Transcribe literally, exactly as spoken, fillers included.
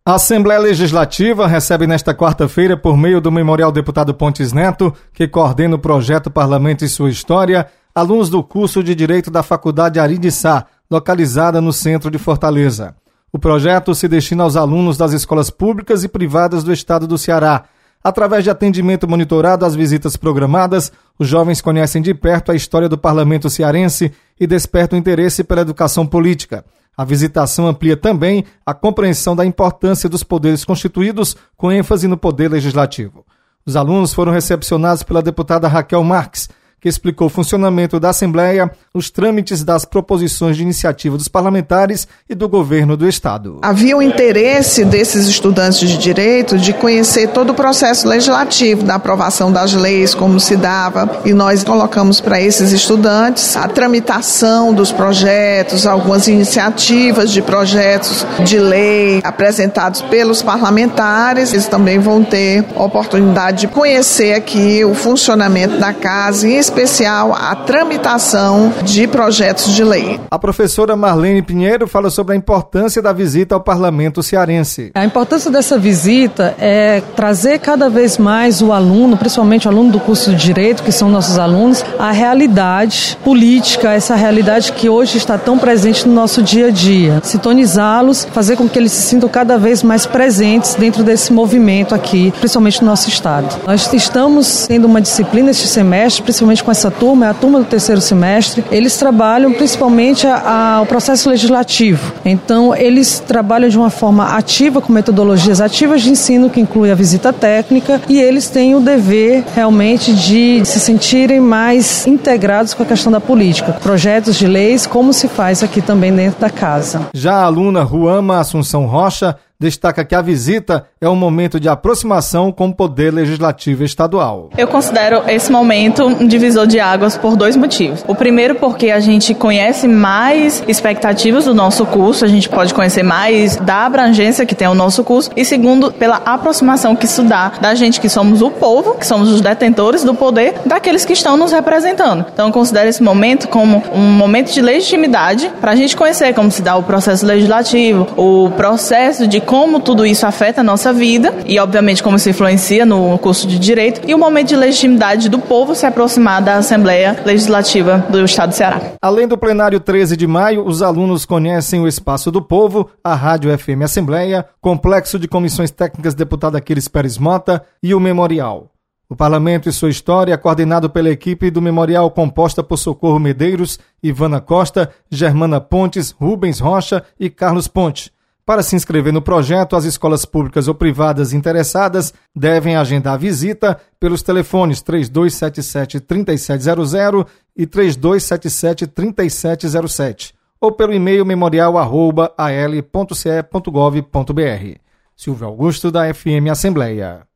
A Assembleia Legislativa recebe nesta quarta-feira, por meio do Memorial Deputado Pontes Neto, que coordena o projeto Parlamento e Sua História, alunos do curso de Direito da Faculdade Ari de Sá, localizada no centro de Fortaleza. O projeto se destina aos alunos das escolas públicas e privadas do estado do Ceará. Através de atendimento monitorado às visitas programadas, os jovens conhecem de perto a história do parlamento cearense e despertam interesse pela educação política. A visitação amplia também a compreensão da importância dos poderes constituídos, com ênfase no poder legislativo. Os alunos foram recepcionados pela deputada Raquel Marques, que explicou o funcionamento da Assembleia, os trâmites das proposições de iniciativa dos parlamentares e do governo do Estado. Havia o interesse desses estudantes de direito de conhecer todo o processo legislativo da aprovação das leis, como se dava, e nós colocamos para esses estudantes a tramitação dos projetos, algumas iniciativas de projetos de lei apresentados pelos parlamentares. Eles também vão ter a oportunidade de conhecer aqui o funcionamento da casa, em especial a tramitação de projetos de lei. A professora Marlene Pinheiro fala sobre a importância da visita ao parlamento cearense. A importância dessa visita é trazer cada vez mais o aluno, principalmente o aluno do curso de Direito, que são nossos alunos, a realidade política, essa realidade que hoje está tão presente no nosso dia a dia. Sintonizá-los, fazer com que eles se sintam cada vez mais presentes dentro desse movimento aqui, principalmente no nosso estado. Nós estamos tendo uma disciplina este semestre, principalmente com essa turma, é a turma do terceiro semestre. Eles trabalham principalmente a, a, o processo legislativo. Então, eles trabalham de uma forma ativa, com metodologias ativas de ensino, que inclui a visita técnica, e eles têm o dever realmente de se sentirem mais integrados com a questão da política. Projetos de leis, como se faz aqui também dentro da casa. Já a aluna Ruama Assunção Rocha destaca que a visita é um momento de aproximação com o Poder Legislativo Estadual. Eu considero esse momento um divisor de águas por dois motivos. O primeiro, porque a gente conhece mais expectativas do nosso curso, a gente pode conhecer mais da abrangência que tem o nosso curso. E segundo, pela aproximação que isso dá da gente que somos o povo, que somos os detentores do poder, daqueles que estão nos representando. Então eu considero esse momento como um momento de legitimidade para a gente conhecer como se dá o processo legislativo, o processo de como tudo isso afeta a nossa vida e, obviamente, como isso influencia no curso de Direito, e o momento de legitimidade do povo se aproximar da Assembleia Legislativa do Estado do Ceará. Além do plenário treze de maio, os alunos conhecem o Espaço do Povo, a Rádio F M Assembleia, Complexo de Comissões Técnicas Deputado Aquiles Pérez Mota e o Memorial. O Parlamento e Sua História, coordenado pela equipe do Memorial, composta por Socorro Medeiros, Ivana Costa, Germana Pontes, Rubens Rocha e Carlos Ponte. Para se inscrever no projeto, as escolas públicas ou privadas interessadas devem agendar a visita pelos telefones três dois sete sete, três sete zero zero e três dois sete sete, três sete zero sete ou pelo e-mail memorial arroba a l ponto c e ponto gov ponto b r. Silvio Augusto, da F M Assembleia.